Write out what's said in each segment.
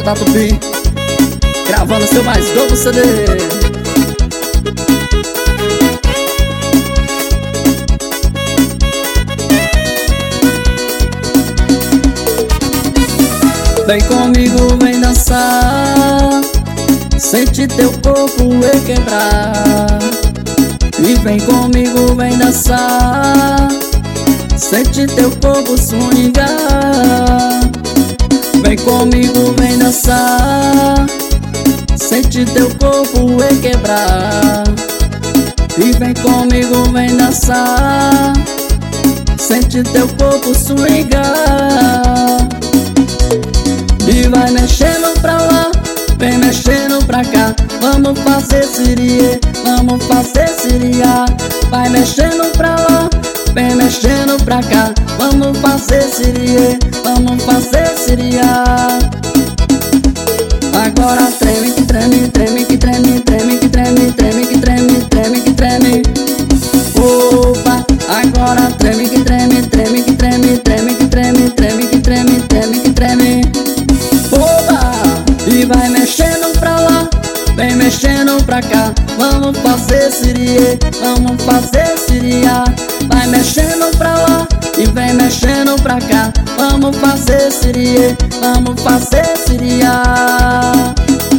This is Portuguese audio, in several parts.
da Tupi, gravando seu mais novo CD. Vem comigo, vem dançar, sente teu corpo requebrar. E vem comigo, vem dançar, sente teu corpo swingar. Vem comigo, vem dançar, sente teu corpo requebrar. E vem comigo, vem dançar, sente teu corpo swingar. E vai mexendo pra lá, vem mexendo pra cá. Vamos fazer sirie, vamos fazer siriá. Vai mexendo pra lá, vem mexendo pra cá. Vamos fazer sirie, vamos fazer siriá. Agora treme, que treme, treme, que treme, treme, que treme, treme, que treme, treme, que treme. Opa, agora treme, que treme, treme, que treme, treme, que treme, treme, que treme, treme, que treme. E vai mexendo pra lá, vem mexendo pra cá. Vamos fazer sirie, vamos fazer siriá. Vai mexendo pra lá e vem mexendo pra cá. Vamos fazer sirie, vamos fazer siriá.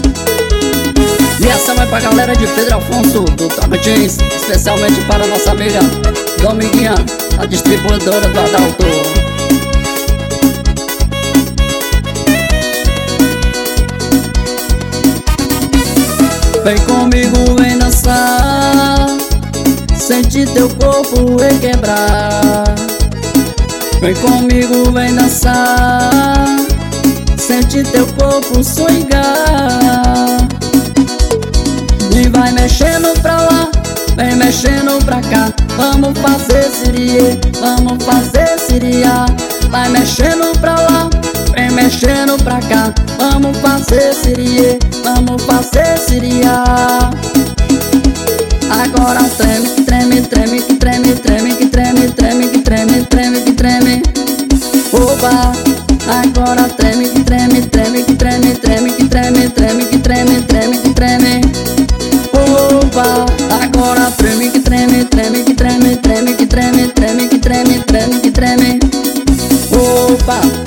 E essa vai pra galera de Pedro Afonso, do Tocantins, especialmente para nossa amiga Dominguinha, a distribuidora do Adalto. Vem comigo, vem dançar, sente teu corpo requebrar. Vem comigo, vem dançar, sente teu corpo swingar. E vai mexendo pra lá, vem mexendo pra cá. Vamos fazer sirie, vamos fazer siriá. Vai mexendo pra lá, vem mexendo pra cá. Vamos fazer sirie, vamos fazer siriá. Agora treme, que treme, treme, que treme, treme, que treme, treme, que treme, treme, que treme. Oba, agora treme, que treme, treme, que treme, treme, que treme, treme, que treme, treme, que treme. Oba, agora treme, que treme, treme, que treme, treme, que treme, treme, que treme, treme, que treme. Opa.